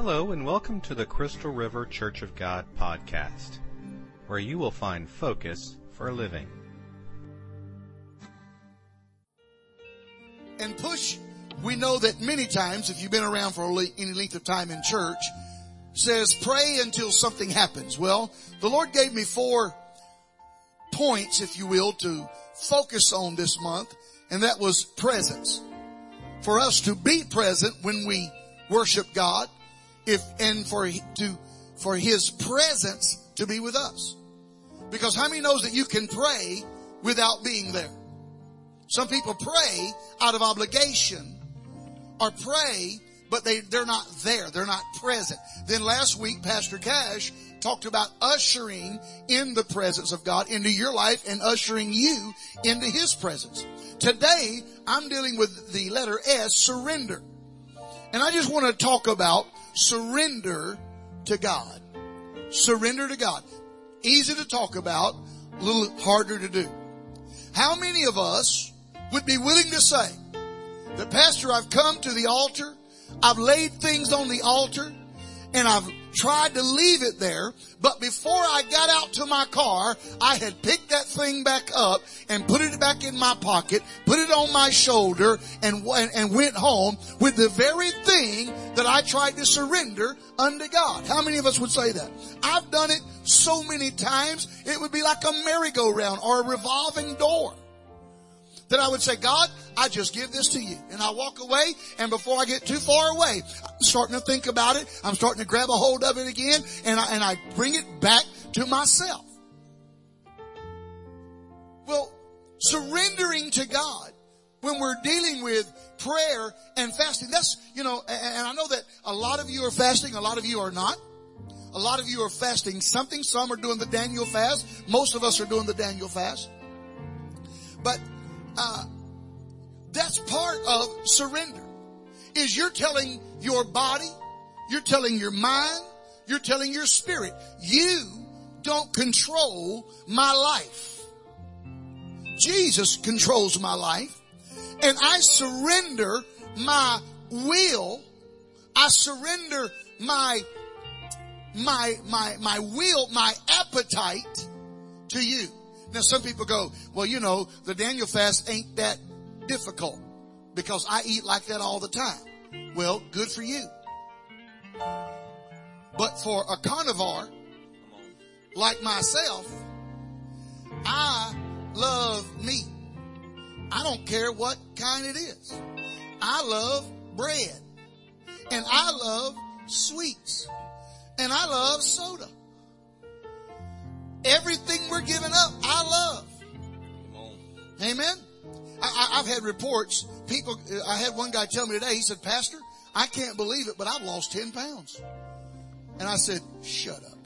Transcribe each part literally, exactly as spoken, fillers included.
Hello and welcome to the Crystal River Church of God podcast, where you will find focus for living. And push, we know that many times, if you've been around for any length of time in church, says pray until something happens. Well, the Lord gave me four points, if you will, to focus on this month, and that was presence. For us to be present when we worship God, if and for to for His presence to be with us. Because how many knows that you can pray without being there? Some people pray out of obligation, or pray, but they, they're not there. They're not present. Then last week, Pastor Cash talked about ushering in the presence of God into your life and ushering you into His presence. Today, I'm dealing with the letter S, surrender. And I just want to talk about surrender to God. Surrender to God. Easy to talk about, a little harder to do. How many of us would be willing to say that, Pastor, I've come to the altar, I've laid things on the altar, and I've tried to leave it there, but before I got out to my car, I had picked that thing back up and put it back in my pocket, put it on my shoulder, and, and went home with the very thing that I tried to surrender unto God. How many of us would say that? I've done it so many times, it would be like a merry-go-round or a revolving door. That I would say, God, I just give this to you. And I walk away, and before I get too far away, I'm starting to think about it. I'm starting to grab a hold of it again, and I, and I bring it back to myself. Well, surrendering to God when we're dealing with prayer and fasting, that's, you know, and I know that a lot of you are fasting, a lot of you are not. A lot of you are fasting something. Some are doing the Daniel fast. Most of us are doing the Daniel fast. But Uh, that's part of surrender. Is you're telling your body, you're telling your mind, you're telling your spirit, you don't control my life. Jesus controls my life, and I surrender my will. I surrender my, my, my, my will, my appetite to you. Now some people go, well, you know, the Daniel fast ain't that difficult because I eat like that all the time. Well, good for you. But for a carnivore like myself, I love meat. I don't care what kind it is. I love bread. And I love sweets. And I love soda. Everything we're giving up, I love. Amen. I, I, I've had reports. People, I had one guy tell me today, he said, Pastor, I can't believe it, but I've lost ten pounds. And I said, shut up.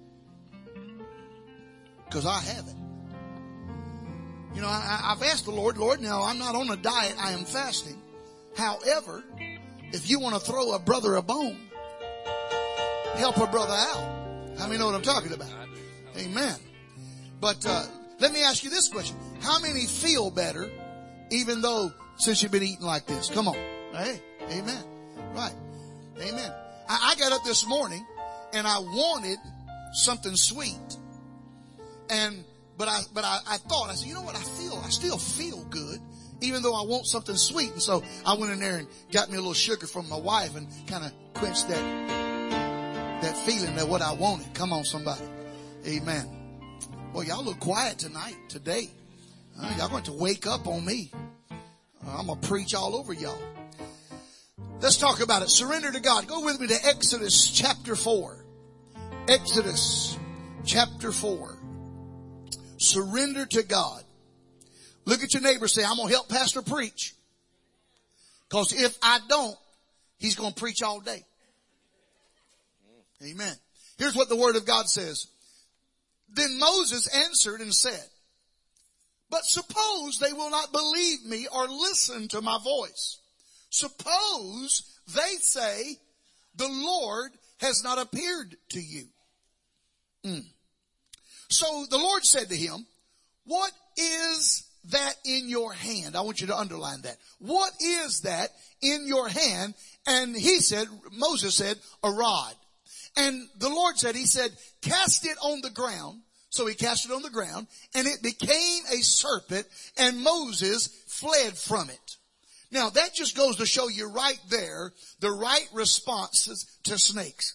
Because I haven't. You know, I, I've asked the Lord, Lord, now I'm not on a diet, I am fasting. However, if you want to throw a brother a bone, help a brother out. How many know what I'm talking about? Amen. But uh, let me ask you this question. How many feel better even though since you've been eating like this? Come on. Hey, amen. Right. Amen. I, I got up this morning and I wanted something sweet. And but I but I, I thought, I said, you know what, I feel I still feel good even though I want something sweet. And so I went in there and got me a little sugar from my wife and kind of quenched that that feeling that what I wanted. Come on, somebody. Amen. Well, y'all look quiet tonight, today. Uh, y'all going to wake up on me. Uh, I'm going to preach all over y'all. Let's talk about it. Surrender to God. Go with me to Exodus chapter four. Exodus chapter four. Surrender to God. Look at your neighbor and say, I'm going to help Pastor preach. Because if I don't, he's going to preach all day. Amen. Here's what the Word of God says. Then Moses answered and said, but suppose they will not believe me or listen to my voice. Suppose they say, the Lord has not appeared to you. Mm. So the Lord said to him, what is that in your hand? I want you to underline that. What is that in your hand? And he said, Moses said, a rod. And the Lord said, he said, cast it on the ground. So he cast it on the ground, and it became a serpent, and Moses fled from it. Now that just goes to show you right there the right responses to snakes.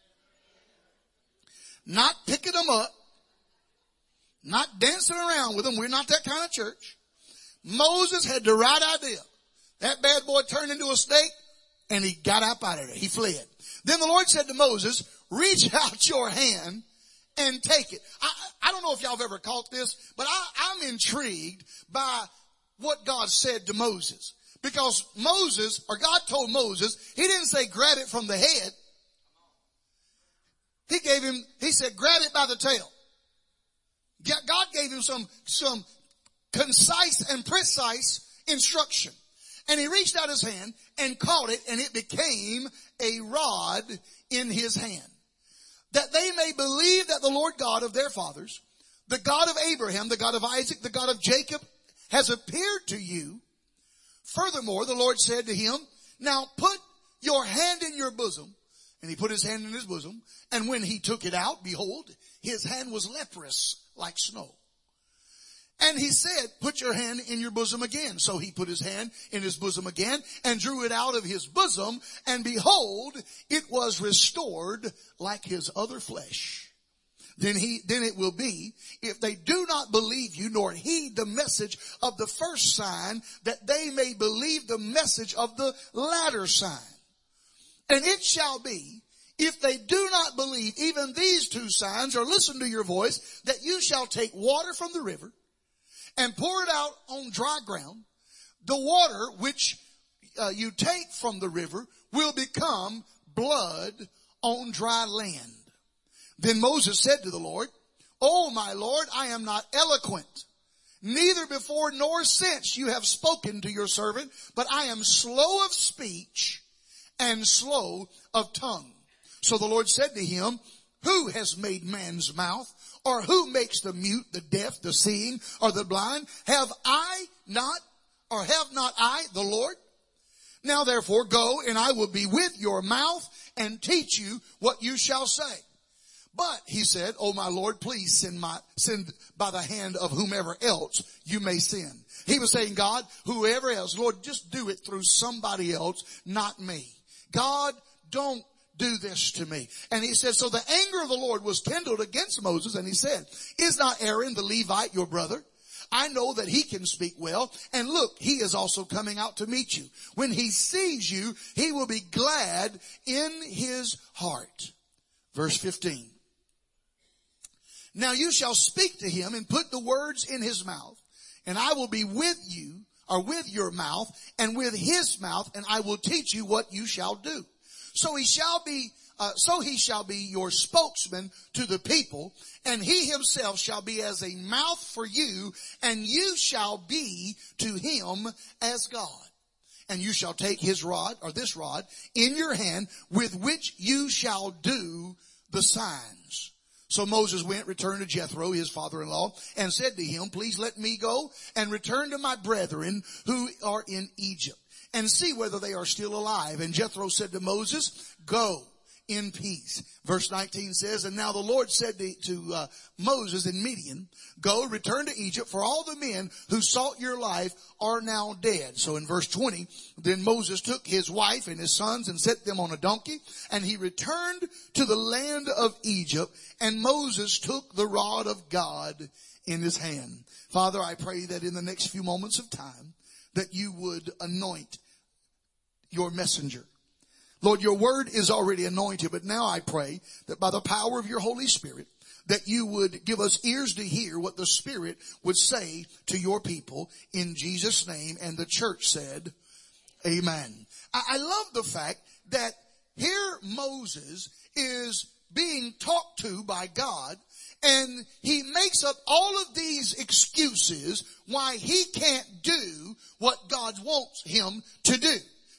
Not picking them up, not dancing around with them. We're not that kind of church. Moses had the right idea. That bad boy turned into a snake, and he got up out of there. He fled. Then the Lord said to Moses, reach out your hand and take it. I, I don't know if y'all have ever caught this, but I, I'm intrigued by what God said to Moses. Because Moses, or God told Moses, he didn't say grab it from the head. He gave him, he said grab it by the tail. God gave him some, some concise and precise instruction. And he reached out his hand and caught it, and it became a rod in his hand. That they may believe that the Lord God of their fathers, the God of Abraham, the God of Isaac, the God of Jacob, has appeared to you. Furthermore, the Lord said to him, now put your hand in your bosom. And he put his hand in his bosom. And when he took it out, behold, his hand was leprous like snow. And he said, put your hand in your bosom again. So he put his hand in his bosom again and drew it out of his bosom. And behold, it was restored like his other flesh. Then he, then it will be, if they do not believe you nor heed the message of the first sign, that they may believe the message of the latter sign. And it shall be, if they do not believe even these two signs or listen to your voice, that you shall take water from the river and pour it out on dry ground. The water which uh, you take from the river will become blood on dry land. Then Moses said to the Lord, O my Lord, I am not eloquent, neither before nor since you have spoken to your servant, but I am slow of speech and slow of tongue. So the Lord said to him, who has made man's mouth? Or who makes the mute, the deaf, the seeing, or the blind? Have I not, or have not I, the Lord? Now therefore go, and I will be with your mouth and teach you what you shall say. But he said, oh my Lord, please send my, send by the hand of whomever else you may send. He was saying, God, whoever else, Lord, just do it through somebody else, not me. God, don't do this to me. And he said, so the anger of the Lord was kindled against Moses, and he said, is not Aaron the Levite your brother? I know that he can speak well, and look, he is also coming out to meet you. When he sees you, he will be glad in his heart. Verse fifteen. Now you shall speak to him and put the words in his mouth, and I will be with you, or with your mouth, and with his mouth, and I will teach you what you shall do. So he shall be, uh, so he shall be your spokesman to the people, and he himself shall be as a mouth for you, and you shall be to him as God. And you shall take his rod, or this rod, in your hand, with which you shall do the signs. So Moses went, returned to Jethro, his father-in-law, and said to him, please let me go and return to my brethren who are in Egypt, and see whether they are still alive. And Jethro said to Moses, go in peace. Verse nineteen says, and now the Lord said to, to uh, Moses in Midian, go, return to Egypt, for all the men who sought your life are now dead. So in verse twenty, then Moses took his wife and his sons and set them on a donkey, and he returned to the land of Egypt, and Moses took the rod of God in his hand. Father, I pray that in the next few moments of time, that you would anoint your messenger. Lord, your word is already anointed, but now I pray that by the power of your Holy Spirit, that you would give us ears to hear what the Spirit would say to your people in Jesus' name. And the church said, amen. I love the fact that here Moses is being talked to by God, and he makes up all of these excuses why he can't do what God wants him to do.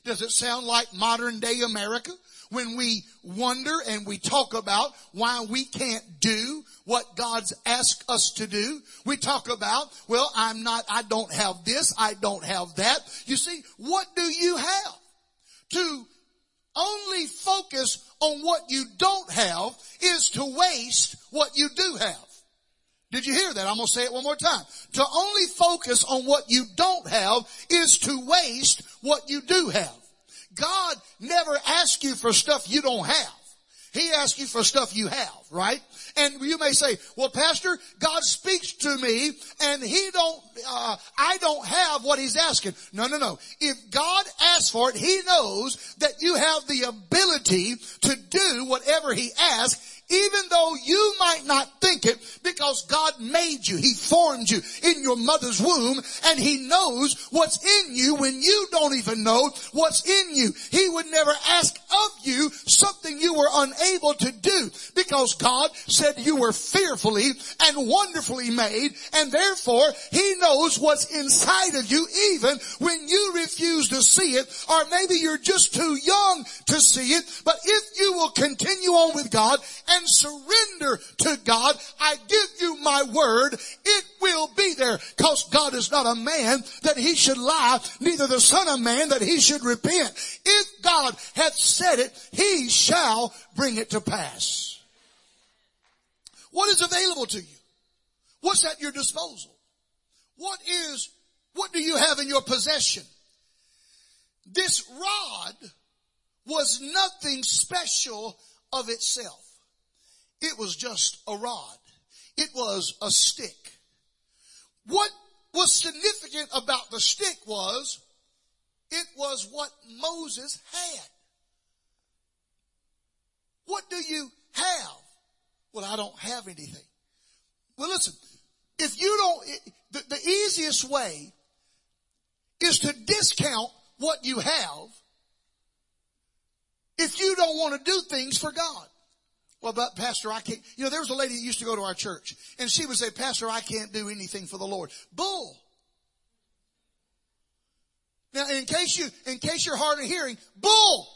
Does it sound like modern day America when we wonder and we talk about why we can't do what God's asked us to do? We talk about, well, I'm not, I don't have this, I don't have that. You see, what do you have? To only focus on what you don't have is to waste what you do have. Did you hear that? I'm going to say it one more time. To only focus on what you don't have is to waste what you do have. God never asks you for stuff you don't have. He asks you for stuff you have, right? And you may say, well, Pastor, God speaks to me and he don't, uh, I don't have what he's asking. No, no, no. If God asks for it, he knows that you have the ability to do whatever he asks, even though you might not think it, because God made you. He formed you in your mother's womb, and he knows what's in you when you don't even know what's in you. He would never ask of you something you were unable to do, because God said you were fearfully and wonderfully made, and therefore he knows what's inside of you even when you refuse to see it, or maybe you're just too young to see it. But if you will continue on with God and surrender to God, I give you my word, it will be there. Because God is not a man that he should lie, neither the son of man that he should repent. If God hath said it, he shall bring it to pass. What is available to you? What's at your disposal? What is, what do you have in your possession? This rod was nothing special of itself. It was just a rod. It was a stick. What was significant about the stick was it was what Moses had. What do you have? Well, I don't have anything. Well, listen, if you don't, the, the easiest way is to discount what you have if you don't want to do things for God. Well, but Pastor, I can't. You know, there was a lady that used to go to our church, and she would say, Pastor, I can't do anything for the Lord. Bull. Now, in case you, in case you're hard of hearing, bull.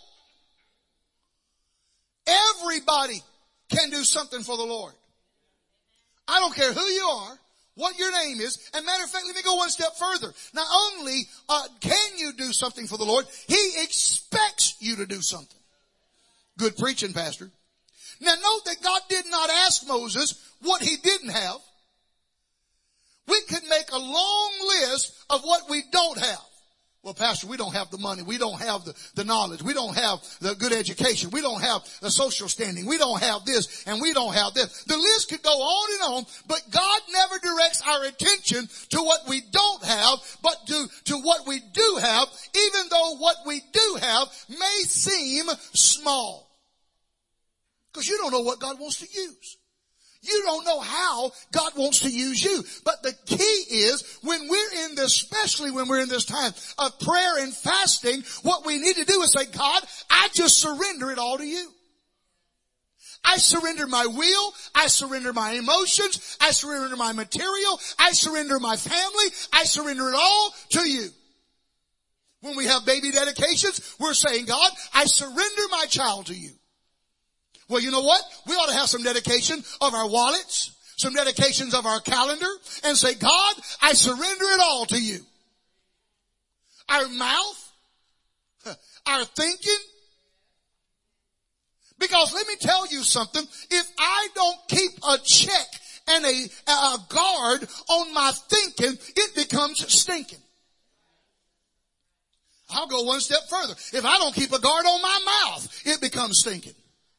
Everybody can do something for the Lord. I don't care who you are, what your name is. And matter of fact, let me go one step further. Not only uh, can you do something for the Lord, he expects you to do something. Good preaching, Pastor. Now note that God did not ask Moses what he didn't have. We could make a long list of what we don't have. Well, Pastor, we don't have the money. We don't have the, the knowledge. We don't have the good education. We don't have the social standing. We don't have this and we don't have this. The list could go on and on, but God never directs our attention to what we don't have, but to, to what we do have, even though what we do have may seem small. Because you don't know what God wants to use. You don't know how God wants to use you. But the key is when we're in this, especially when we're in this time of prayer and fasting, what we need to do is say, God, I just surrender it all to you. I surrender my will. I surrender my emotions. I surrender my material. I surrender my family. I surrender it all to you. When we have baby dedications, we're saying, God, I surrender my child to you. Well, you know what? We ought to have some dedication of our wallets, some dedications of our calendar, and say, God, I surrender it all to you. Our mouth, our thinking. Because let me tell you something, if I don't keep a check and a, a guard on my thinking, it becomes stinking. I'll go one step further. If I don't keep a guard on my mouth, it becomes stinking.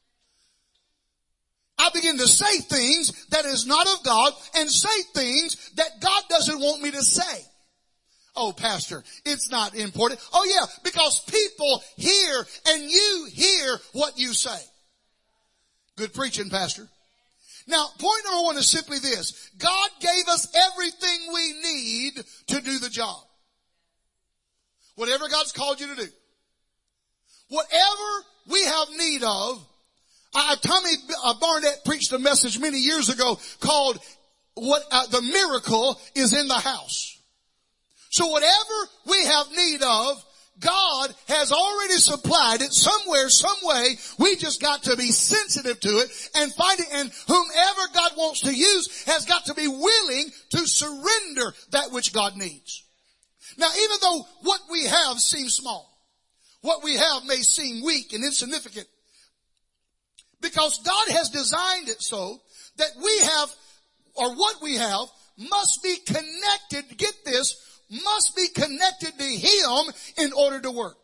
I begin to say things that is not of God and say things that God doesn't want me to say. Oh, Pastor, it's not important. Oh, yeah, because people hear and you hear what you say. Good preaching, Pastor. Now, point number one is simply this. God gave us everything we need to do the job. Whatever God's called you to do. Whatever we have need of. Uh, Tommy uh, Barnett preached a message many years ago called "What uh, the Miracle is in the House." So whatever we have need of, God has already supplied it somewhere, some way. We just got to be sensitive to it and find it. And whomever God wants to use has got to be willing to surrender that which God needs. Now, even though what we have seems small, what we have may seem weak and insignificant, because God has designed it so that we have, or what we have, must be connected, get this, must be connected to Him in order to work.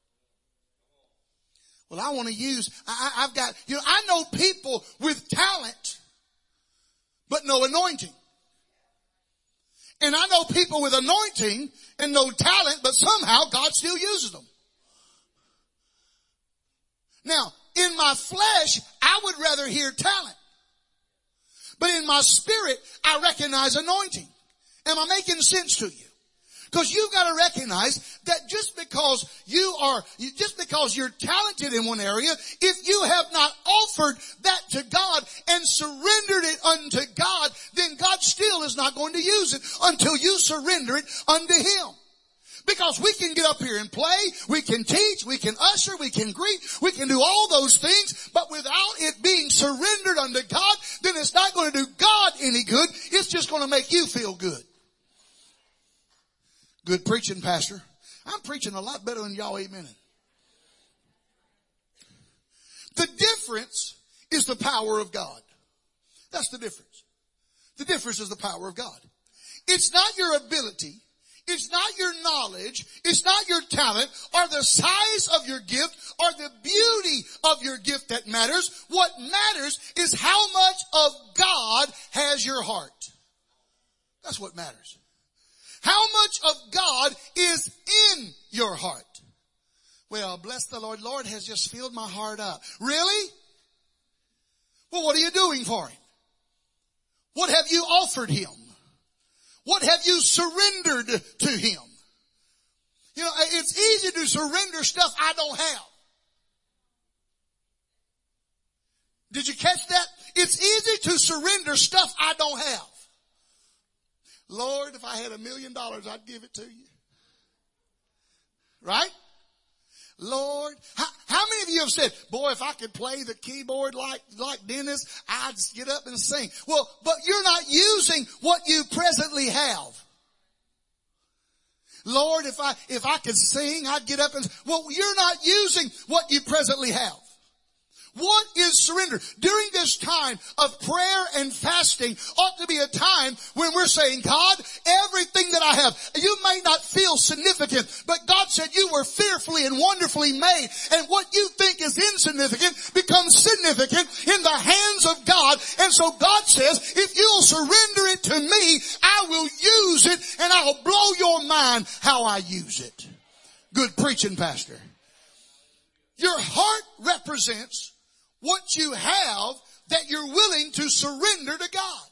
Well, I want to use, I, I've got, you know, I know people with talent, but no anointing. And I know people with anointing and no talent, but somehow God still uses them. Now, in my flesh, I would rather hear talent. But in my spirit, I recognize anointing. Am I making sense to you? Because you've got to recognize that just because you are, just because you're talented in one area, if you have not offered that to God and surrendered it unto God, then God still is not going to use it until you surrender it unto Him. Because we can get up here and play, we can teach, we can usher, we can greet, we can do all those things, but without it being surrendered unto God, then it's not going to do God any good. It's just going to make you feel good. Good preaching, Pastor. I'm preaching a lot better than y'all amening. The difference is the power of God. That's the difference. The difference is the power of God. It's not your ability. It's not your knowledge, it's not your talent, or the size of your gift, or the beauty of your gift that matters. What matters is how much of God has your heart. That's what matters. How much of God is in your heart? Well, bless the Lord. Lord has just filled my heart up. Really? Well, what are you doing for Him? What have you offered Him? What have you surrendered to Him? You know, it's easy to surrender stuff I don't have. Did you catch that? It's easy to surrender stuff I don't have. Lord, if I had a million dollars, I'd give it to you. Right? Lord, how, how many of you have said, boy, if I could play the keyboard like, like Dennis, I'd get up and sing. Well, but you're not using what you presently have. Lord, if I, if I could sing, I'd get up and, well, you're not using what you presently have. What is surrender? During this time of prayer and fasting ought to be a time when we're saying, God, everything that I have, you may not feel significant, but God said you were fearfully and wonderfully made. And what you think is insignificant becomes significant in the hands of God. And so God says, if you'll surrender it to me, I will use it and I'll blow your mind how I use it. Good preaching, Pastor. Your heart represents what you have that you're willing to surrender to God.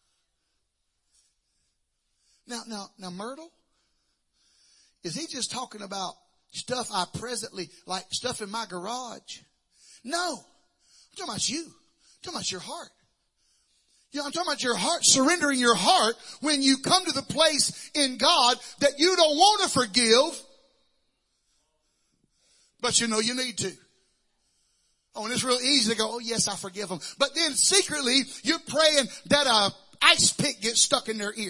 Now, now, now Myrtle, is he just talking about stuff I presently, like stuff in my garage? No. I'm talking about you. I'm talking about your heart. You know, I'm talking about your heart, surrendering your heart when you come to the place in God that you don't want to forgive, but you know you need to. Oh, and it's real easy to go, oh yes, I forgive them. But then secretly, you're praying that a ice pick gets stuck in their ear.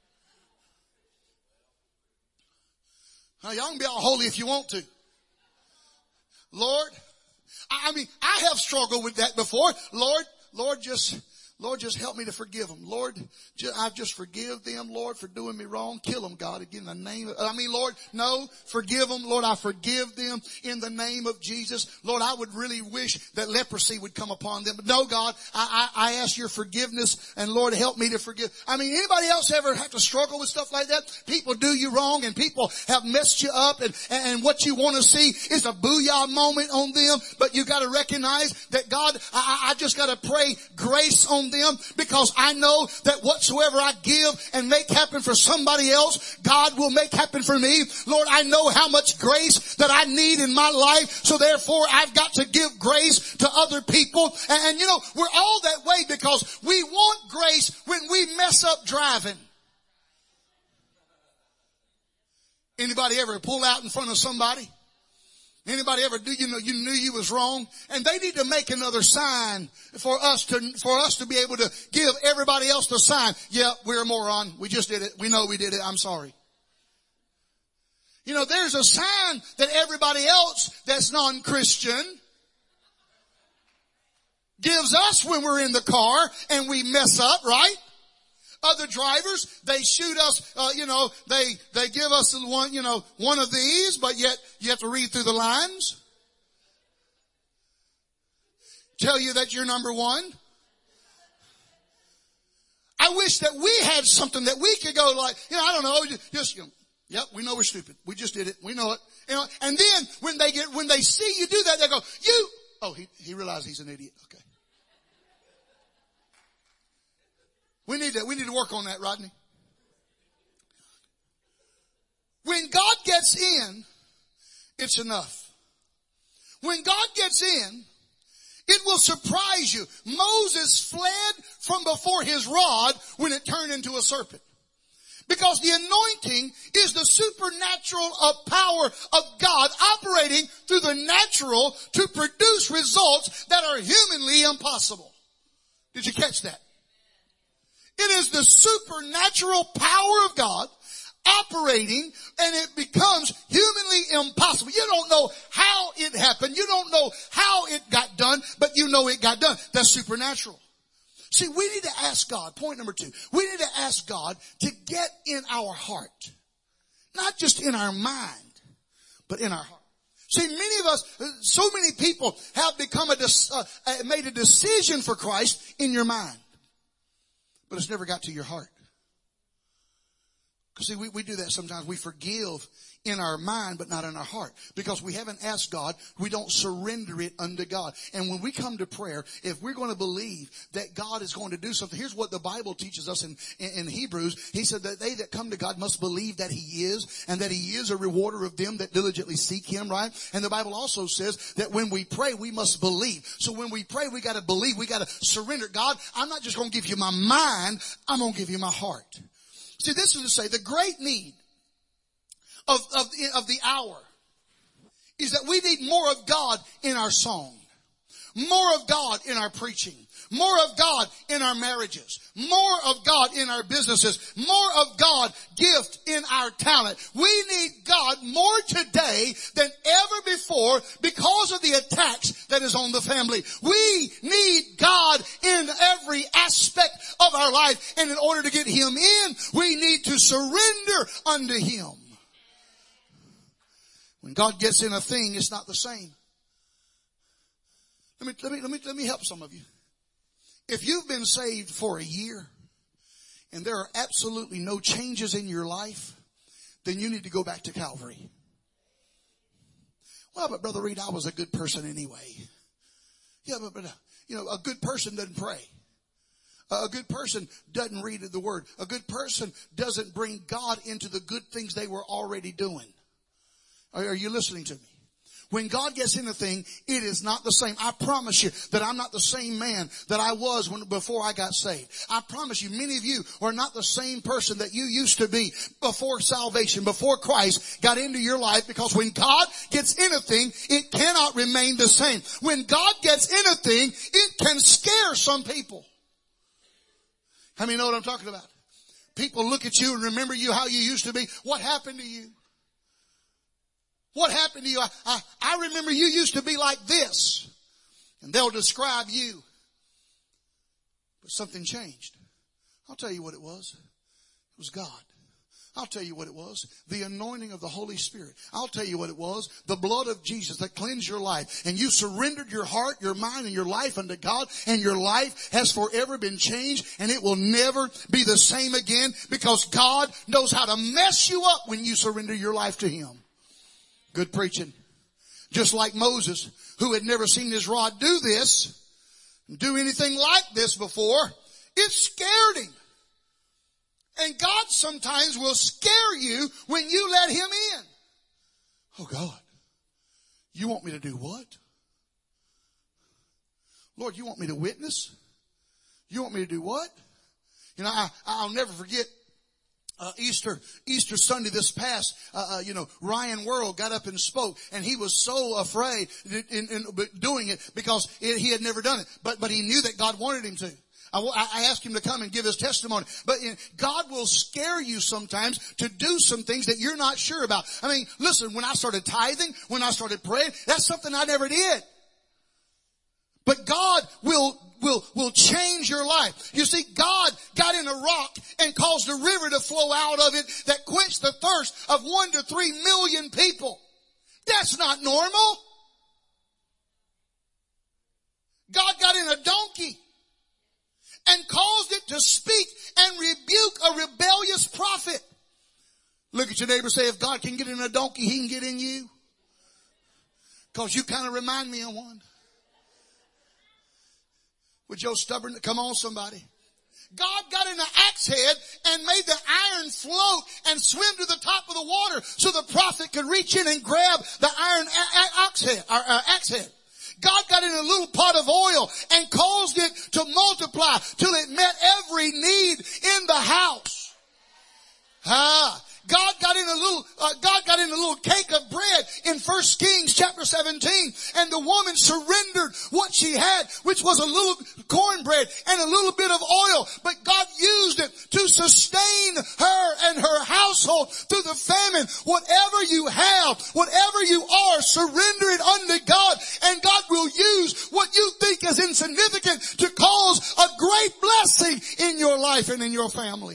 Now, y'all can be all holy if you want to. Lord, I mean, I have struggled with that before. Lord, Lord, just, Lord, just help me to forgive them. Lord, I just forgive them, Lord, for doing me wrong. Kill them, God, again, in the name of, I mean, Lord, no, forgive them. Lord, I forgive them in the name of Jesus. Lord, I would really wish that leprosy would come upon them. But no, God, I, I, I ask your forgiveness, and Lord, help me to forgive. I mean, anybody else ever have to struggle with stuff like that? People do you wrong, and people have messed you up, and, and what you want to see is a booyah moment on them, but you got to recognize that God, I, I just got to pray grace on them, because I know that whatsoever I give and make happen for somebody else, God will make happen for me. Lord, I know how much grace that I need in my life, so therefore I've got to give grace to other people. And, and you know, we're all that way because we want grace when we mess up driving. Anybody ever pull out in front of somebody? Anybody ever do you know you knew you was wrong? And they need to make another sign for us to, for us to be able to give everybody else the sign. Yeah, we're a moron. We just did it. We know we did it. I'm sorry. You know, there's a sign that everybody else that's non-Christian gives us when we're in the car and we mess up, right? Other drivers, they shoot us, uh, you know, they, they give us one, you know, one of these, but yet you have to read through the lines. Tell you that you're number one. I wish that we had something that we could go like, you know, I don't know, just, you know, yep, we know we're stupid. We just did it. We know it. You know, and then when they get, when they see you do that, they go, you, oh, he, he realized he's an idiot. Okay. We need to, we need to work on that, Rodney. When God gets in, it's enough. When God gets in, it will surprise you. Moses fled from before his rod when it turned into a serpent. Because the anointing is the supernatural of power of God operating through the natural to produce results that are humanly impossible. Did you catch that? It is the supernatural power of God operating, and it becomes humanly impossible. You don't know how it happened. You don't know how it got done, but you know it got done. That's supernatural. See, we need to ask God, point number two, we need to ask God to get in our heart. Not just in our mind, but in our heart. See, many of us, so many people have become a, uh, made a decision for Christ in your mind. But it's never got to your heart. Because see, we, we do that sometimes. We forgive in our mind, but not in our heart. Because we haven't asked God, we don't surrender it unto God. And when we come to prayer, if we're going to believe that God is going to do something, here's what the Bible teaches us in, in, in Hebrews. He said that they that come to God must believe that He is, and that He is a rewarder of them that diligently seek Him, right? And the Bible also says that when we pray, we must believe. So when we pray, we got to believe. We got to surrender. God, I'm not just going to give you my mind. I'm going to give you my heart. See, this is to say the great need of, of, of the hour is that we need more of God in our song, more of God in our preaching, more of God in our marriages, more of God in our businesses, more of God gift in our talent. We need God more today than ever before because of the attacks that is on the family. We need God in every aspect of our life. And in order to get Him in, we need to surrender unto Him. When God gets in a thing, it's not the same. Let me, let me, let me, let me help some of you. If you've been saved for a year and there are absolutely no changes in your life, then you need to go back to Calvary. Well, but Brother Reed, I was a good person anyway. Yeah, but, but you know, a good person doesn't pray. A good person doesn't read the Word. A good person doesn't bring God into the good things they were already doing. Are, are you listening to me? When God gets in a thing, it is not the same. I promise you that I'm not the same man that I was when, before I got saved. I promise you, many of you are not the same person that you used to be before salvation, before Christ got into your life, because when God gets in a thing, it cannot remain the same. When God gets in a thing, it can scare some people. How many know what I'm talking about? People look at you and remember you how you used to be. What happened to you? What happened to you? I, I, I remember you used to be like this. And they'll describe you. But something changed. I'll tell you what it was. It was God. I'll tell you what it was. The anointing of the Holy Spirit. I'll tell you what it was. The blood of Jesus that cleansed your life. And you surrendered your heart, your mind, and your life unto God. And your life has forever been changed. And it will never be the same again. Because God knows how to mess you up when you surrender your life to Him. Good preaching. Just like Moses, who had never seen his rod do this, do anything like this before, it scared him. And God sometimes will scare you when you let Him in. Oh God, you want me to do what? Lord, you want me to witness? You want me to do what? You know, I, I'll never forget Uh, Easter, Easter Sunday this past, uh, uh, you know, Ryan Worrell got up and spoke, and he was so afraid in, in, in doing it because it, he had never done it. But, but he knew that God wanted him to. I, I asked him to come and give his testimony. But in, God will scare you sometimes to do some things that you're not sure about. I mean, listen, when I started tithing, when I started praying, that's something I never did. But God will, will, will change your life. You see, God got in a rock and caused a river to flow out of it that quenched the thirst of one to three million people. That's not normal. God got in a donkey and caused it to speak and rebuke a rebellious prophet. Look at your neighbor and say, if God can get in a donkey, he can get in you. Because you kind of remind me of one. With your stubborn, come on somebody. God got in an axe head and made the iron float and swim to the top of the water so the prophet could reach in and grab the iron axe head, or, uh, axe head. God got in a little pot of oil and caused it to multiply till it met every need in the house. Ah. God got in a little, uh, God got in a little cake of bread in First Kings chapter seventeen, and the woman surrendered what she had, which was a little cornbread and a little bit of oil, but God used it to sustain her and her household through the famine. Whatever you have, whatever you are, surrender it unto God, and God will use what you think is insignificant to cause a great blessing in your life and in your family.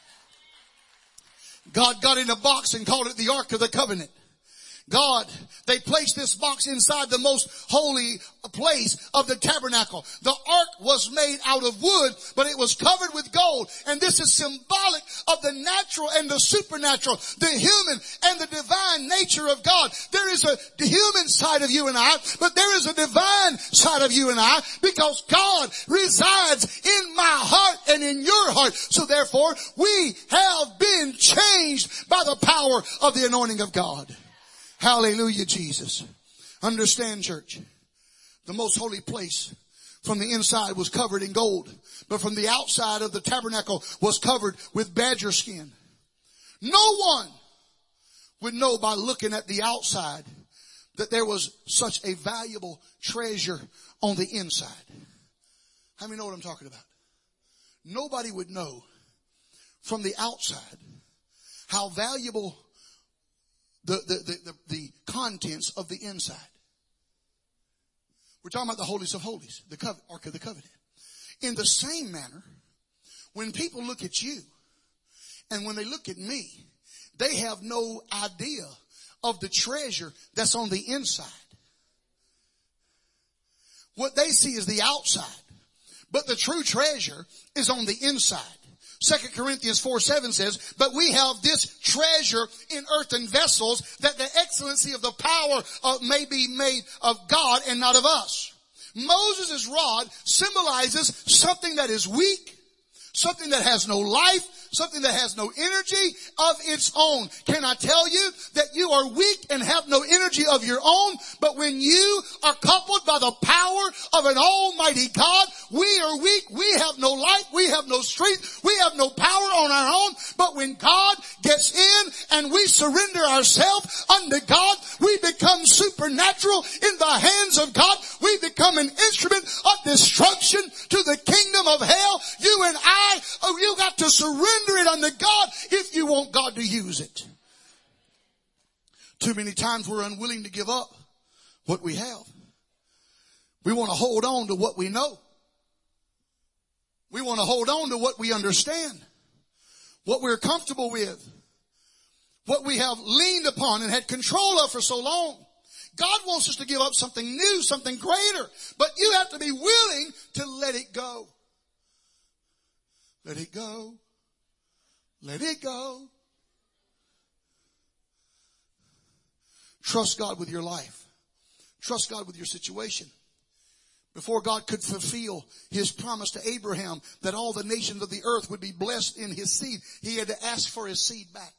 God got in a box and called it the Ark of the Covenant. God, they placed this box inside the most holy place of the tabernacle. The ark was made out of wood, but it was covered with gold. And this is symbolic of the natural and the supernatural, the human and the divine nature of God. There is a human side of you and I, but there is a divine side of you and I, because God resides in my heart and in your heart. So therefore, we have been changed by the power of the anointing of God. Hallelujah, Jesus. Understand, church. The most holy place from the inside was covered in gold, but from the outside of the tabernacle was covered with badger skin. No one would know by looking at the outside that there was such a valuable treasure on the inside. How many know what I'm talking about? Nobody would know from the outside how valuable The, the, the, the, the contents of the inside. We're talking about the holies of holies, the covenant, Ark of the Covenant. In the same manner, when people look at you and when they look at me, they have no idea of the treasure that's on the inside. What they see is the outside, but the true treasure is on the inside. Second Corinthians four seven says, but we have this treasure in earthen vessels, that the excellency of the power of may be made of God and not of us. Moses' rod symbolizes something that is weak, something that has no life, something that has no energy of its own. Can I tell you that you are weak and have no energy of your own? But when you are coupled by the power of an almighty God, we are weak. We have no life. We have no strength. We have no power on our own. But when God gets in and we surrender ourselves unto God, we become supernatural in the hands of God. We become an instrument of destruction to the kingdom of hell. You and I, oh, you got to surrender it unto God if you want God to use it. Too many times we're unwilling to give up what we have. We want to hold on to what we know. We want to hold on to what we understand, what we're comfortable with, what we have leaned upon and had control of for so long. God wants us to give up something new, something greater, but you have to be willing to let it go. Let it go. Let it go. Trust God with your life. Trust God with your situation. Before God could fulfill his promise to Abraham that all the nations of the earth would be blessed in his seed, he had to ask for his seed back.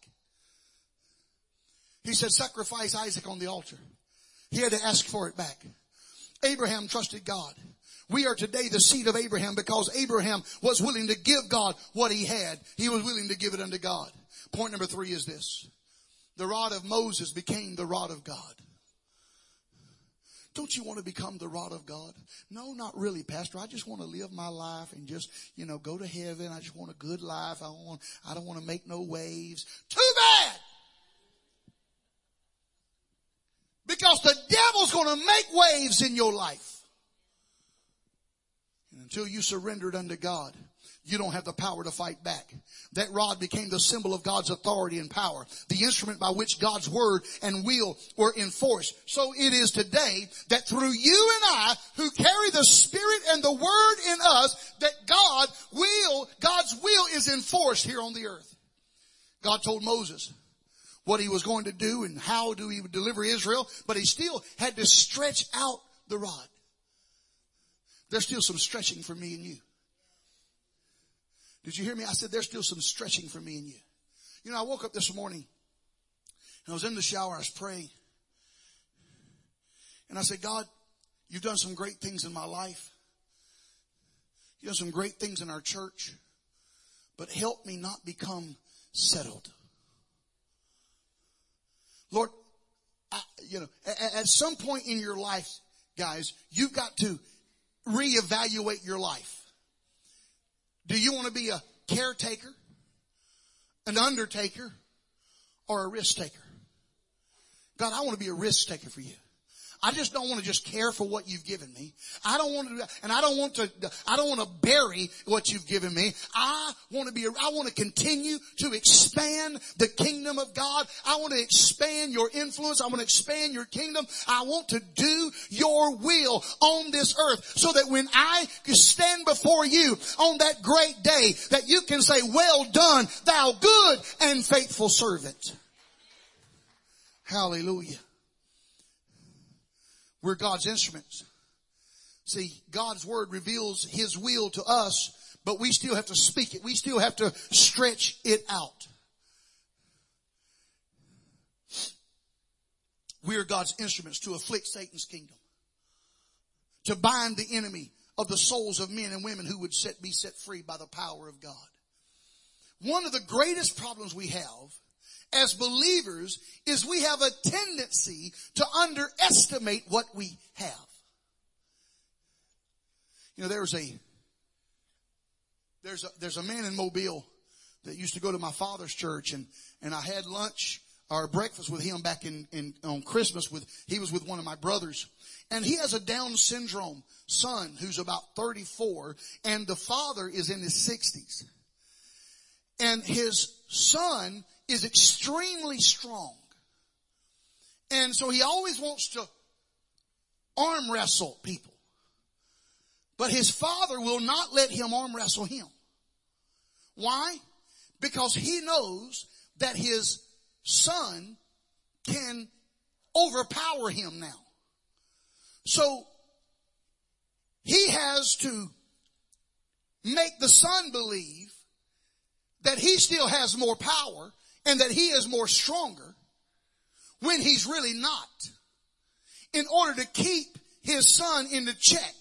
He said, sacrifice Isaac on the altar. He had to ask for it back. Abraham trusted God. We are today the seed of Abraham because Abraham was willing to give God what he had. He was willing to give it unto God. Point number three is this. The rod of Moses became the rod of God. Don't you want to become the rod of God? No, not really, Pastor. I just want to live my life and just, you know, go to heaven. I just want a good life. I want, I don't want to make no waves. Too bad! Because the devil's going to make waves in your life. And until you surrender it unto God, you don't have the power to fight back. That rod became the symbol of God's authority and power, the instrument by which God's word and will were enforced. So it is today that through you and I, who carry the Spirit and the word in us, that God will, God's will is enforced here on the earth. God told Moses what he was going to do and how do he would deliver Israel, but he still had to stretch out the rod. There's still some stretching for me and you. Did you hear me? I said there's still some stretching for me and you. You know, I woke up this morning and I was in the shower. I was praying. And I said, God, you've done some great things in my life. You've done some great things in our church. But help me not become settled. Lord, I, you know, at, at some point in your life, guys, you've got to reevaluate your life. Do you want to be a caretaker, an undertaker, or a risk taker? God, I want to be a risk taker for you. I just don't want to just care for what you've given me. I don't want to, and I don't want to, I don't want to bury what you've given me. I want to be, I want to continue to expand the kingdom of God. I want to expand your influence. I want to expand your kingdom. I want to do your will on this earth so that when I stand before you on that great day, that you can say, well done, thou good and faithful servant. Hallelujah. We're God's instruments. See, God's word reveals his will to us, but we still have to speak it. We still have to stretch it out. We are God's instruments to afflict Satan's kingdom, to bind the enemy of the souls of men and women who would set, be set free by the power of God. One of the greatest problems we have as believers is we have a tendency to underestimate what we have. You know, there's a, there's a, there's a man in Mobile that used to go to my father's church, and, and I had lunch or breakfast with him back in, in, on Christmas with, he was with one of my brothers, and he has a Down syndrome son who's about thirty-four, and the father is in his sixties. And his son is extremely strong. And so he always wants to arm wrestle people. But his father will not let him arm wrestle him. Why? Because he knows that his son can overpower him now. So he has to make the son believe that he still has more power and that he is more stronger when he's really not, in order to keep his son in the check,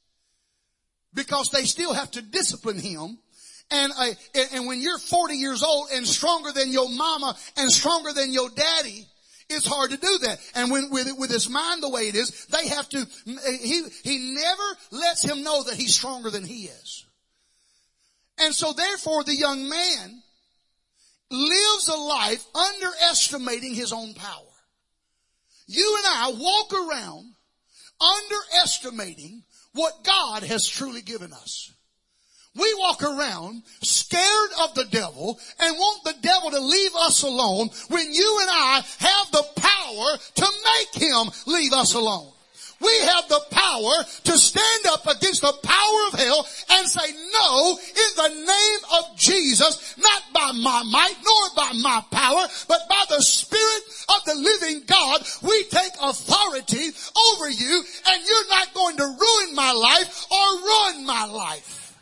because they still have to discipline him. And, uh, and when you're forty years old and stronger than your mama and stronger than your daddy, it's hard to do that. And when, with, with his mind the way it is, they have to, he, he never lets him know that he's stronger than he is. And so therefore the young man lives a life underestimating his own power. You and I walk around underestimating what God has truly given us. We walk around scared of the devil and want the devil to leave us alone when you and I have the power to make him leave us alone. We have the power to stand up against the power of hell and say, no, in the name of Jesus, not by my might nor by my power, but by the Spirit of the living God, we take authority over you, and you're not going to ruin my life or ruin my life.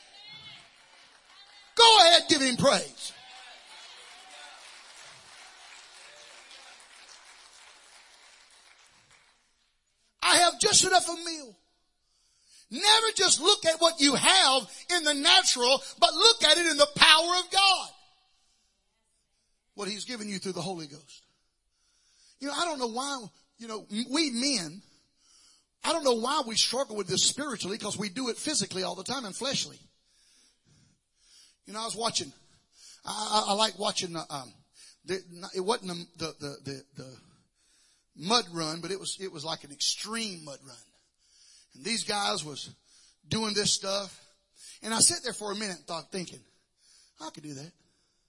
Go ahead, give him praise. I have just enough of a meal. Never just look at what you have in the natural, but look at it in the power of God. What He's given you through the Holy Ghost. You know, I don't know why, you know, we men, I don't know why we struggle with this spiritually, because we do it physically all the time and fleshly. You know, I was watching, I, I, I like watching, uh, um, the, it wasn't the, the, the, the mud run, but it was, it was like an extreme mud run. And these guys was doing this stuff. And I sat there for a minute and thought, thinking, I could do that.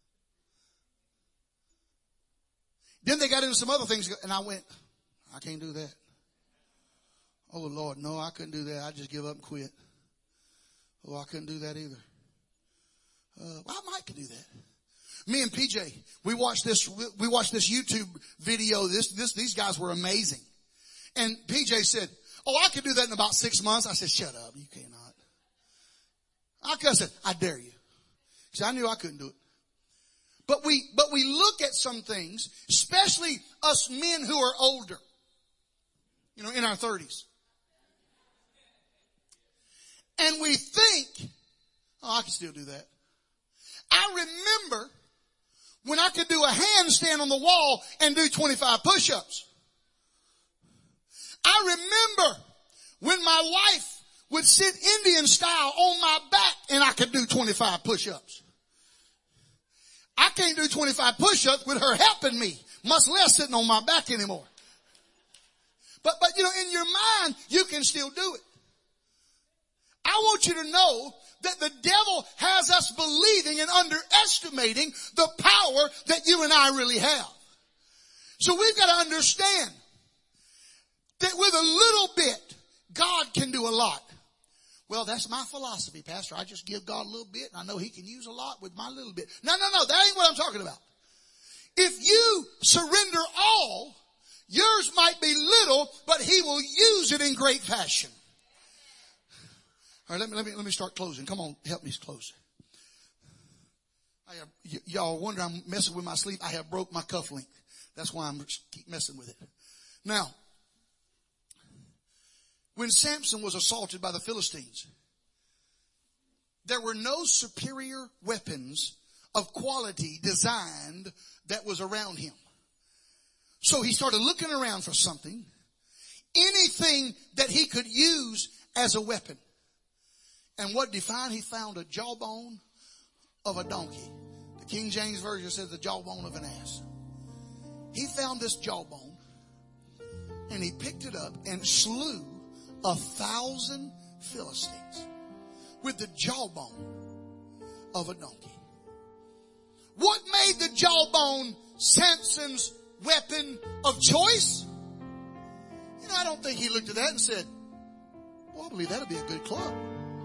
Then they got into some other things, and I went, I can't do that. Oh, Lord, no, I couldn't do that. I just give up and quit. Oh, I couldn't do that either. Uh, well, I might could do that. Me and P J, we watched this, we watched this YouTube video. This, this, these guys were amazing. And P J said, oh, I could do that in about six months. I said, shut up. You cannot. I said, I dare you. See, I knew I couldn't do it. But we, but we look at some things, especially us men who are older, you know, in our thirties. And we think, oh, I can still do that. I remember when I could do a handstand on the wall and do twenty-five push-ups. I remember when my wife would sit Indian style on my back and I could do twenty-five push-ups. I can't do twenty-five push-ups with her helping me, much less sitting on my back anymore. But, but you know, in your mind, you can still do it. I want you to know that the devil has us believing and underestimating the power that you and I really have. So we've got to understand that with a little bit, God can do a lot. Well, that's my philosophy, Pastor. I just give God a little bit, and I know He can use a lot with my little bit. No, no, no. That ain't what I'm talking about. If you surrender all, yours might be little, but He will use it in great fashion. All right, let me, let me, let me start closing. Come on, help me close. I have, y- y'all wonder I'm messing with my sleep. I have broke my cuff link. That's why I'm keep messing with it. Now, when Samson was assaulted by the Philistines, there were no superior weapons of quality designed that was around him. So he started looking around for something, anything that he could use as a weapon. And what did he find? He found a jawbone of a donkey. The King James Version says the jawbone of an ass. He found this jawbone and he picked it up and slew a thousand Philistines with the jawbone of a donkey. What made the jawbone Samson's weapon of choice? You know, I don't think he looked at that and said, well, I believe that'll be a good club.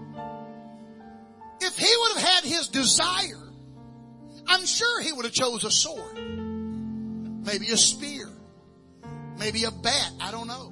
If he would have had his desire, I'm sure he would have chose a sword. Maybe a spear. Maybe a bat. I don't know.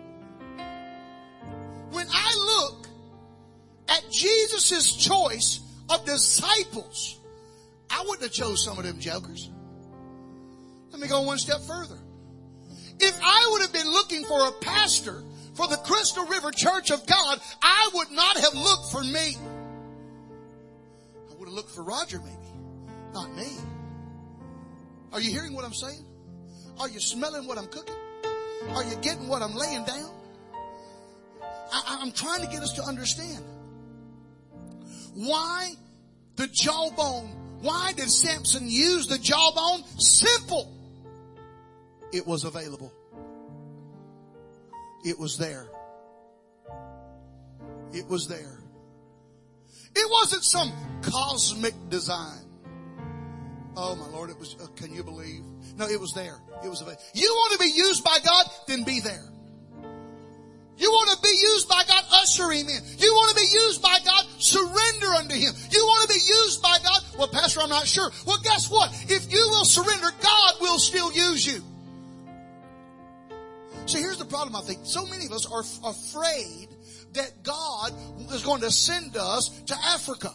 When I look at Jesus' choice of disciples, I wouldn't have chose some of them jokers. Let me go one step further. If I would have been looking for a pastor for the Crystal River Church of God, I would not have looked for me. I would have looked for Roger maybe, not me. Are you hearing what I'm saying? Are you smelling what I'm cooking? Are you getting what I'm laying down? I, I'm trying to get us to understand why the jawbone. Why did Samson use the jawbone? Simple. It was available. It was there. It was there. It wasn't some cosmic design. Oh my Lord, it was, uh, can you believe? No, it was there. It was available. You want to be used by God? Then be there. You want to be used by God? Usher Him in. You want to be used by God? Surrender unto Him. You want to be used by God? Well, Pastor, I'm not sure. Well, guess what? If you will surrender, God will still use you. So here's the problem, I think. So many of us are f- afraid that God is going to send us to Africa.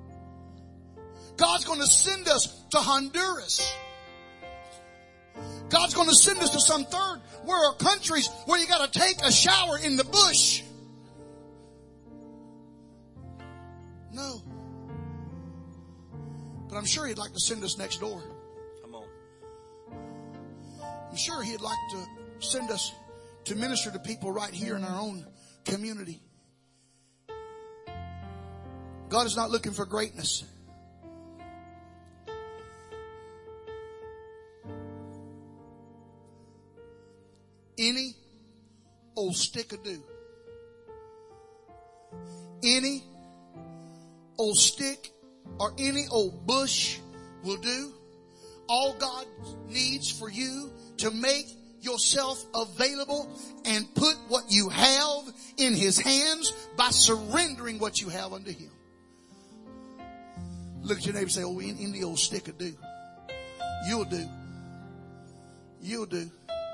God's going to send us to Honduras. God's going to send us to some third world countries where you got to take a shower in the bush. No. But I'm sure He'd like to send us next door. Come on. I'm sure He'd like to send us to minister to people right here in our own community. God is not looking for greatness. Any old stick of do. Any old stick or any old bush will do. All God needs for you to make yourself available and put what you have in His hands by surrendering what you have unto Him. Look at your neighbor and say, oh, any old stick of do. You'll do. You'll do.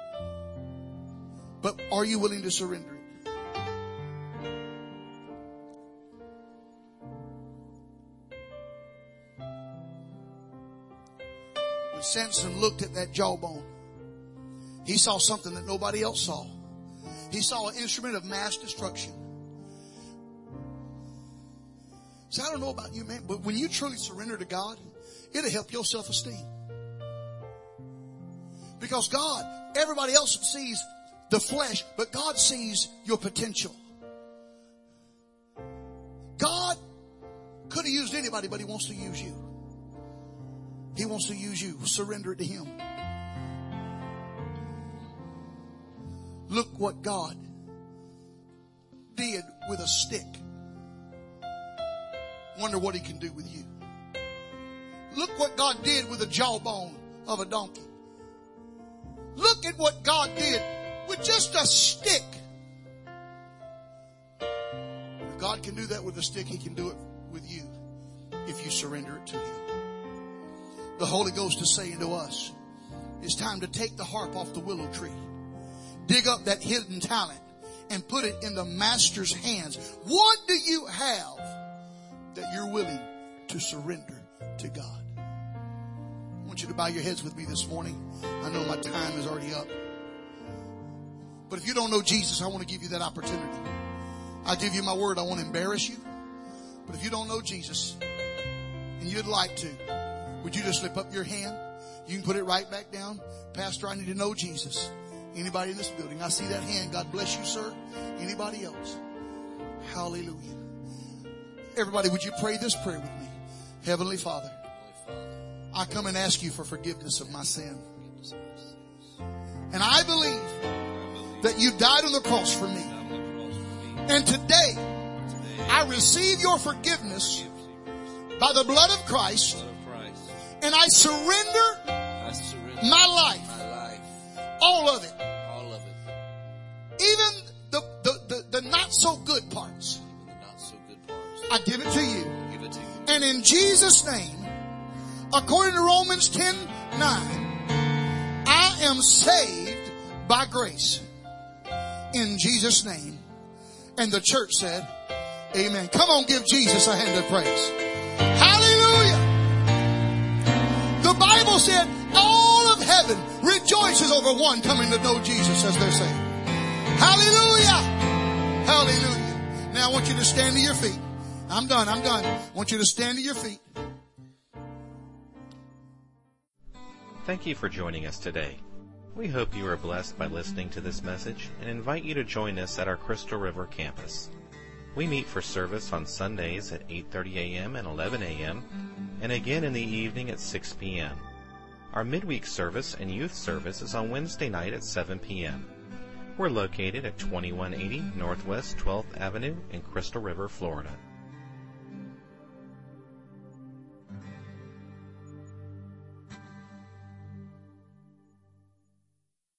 But are you willing to surrender it? When Samson looked at that jawbone, he saw something that nobody else saw. He saw an instrument of mass destruction. So I don't know about you, man, but when you truly surrender to God, it'll help your self-esteem. Because God, everybody else sees the flesh, but God sees your potential. God could have used anybody, but He wants to use you. He wants to use you. Surrender it to Him. Look what God did with a stick. Wonder what He can do with you. Look what God did with the jawbone of a donkey. Look at what God did with just a stick. If God can do that with a stick, He can do it with you if you surrender it to Him. The Holy Ghost is saying to us, it's time to take the harp off the willow tree. Dig up that hidden talent and put it in the Master's hands. What do you have that you're willing to surrender to God? I want you to bow your heads with me this morning. I know my time is already up. But if you don't know Jesus, I want to give you that opportunity. I give you my word, I won't embarrass you. But if you don't know Jesus and you'd like to, would you just slip up your hand? You can put it right back down. Pastor, I need to know Jesus. Anybody in this building? I see that hand. God bless you, sir. Anybody else? Hallelujah. Everybody, would you pray this prayer with me? Heavenly Father, I come and ask you for forgiveness of my sin. And I believe that you died on the cross for me. And today, I receive your forgiveness by the blood of Christ. And I surrender my life. All of it. Even the, the, the, the not so good parts. I give it to you. And in Jesus' name, according to Romans ten nine, I am saved by grace. In Jesus' name. And the church said, amen. Come on, give Jesus a hand of praise. Hallelujah. The Bible said all of heaven rejoices over one coming to know Jesus, as they're saying. Hallelujah. Hallelujah. Now I want you to stand to your feet. I'm done. I'm done. I want you to stand to your feet. Thank you for joining us today. We hope you are blessed by listening to this message and invite you to join us at our Crystal River campus. We meet for service on Sundays at eight thirty a.m. and eleven a.m. and again in the evening at six p.m. Our midweek service and youth service is on Wednesday night at seven p.m. We're located at twenty-one eighty Northwest twelfth Avenue in Crystal River, Florida.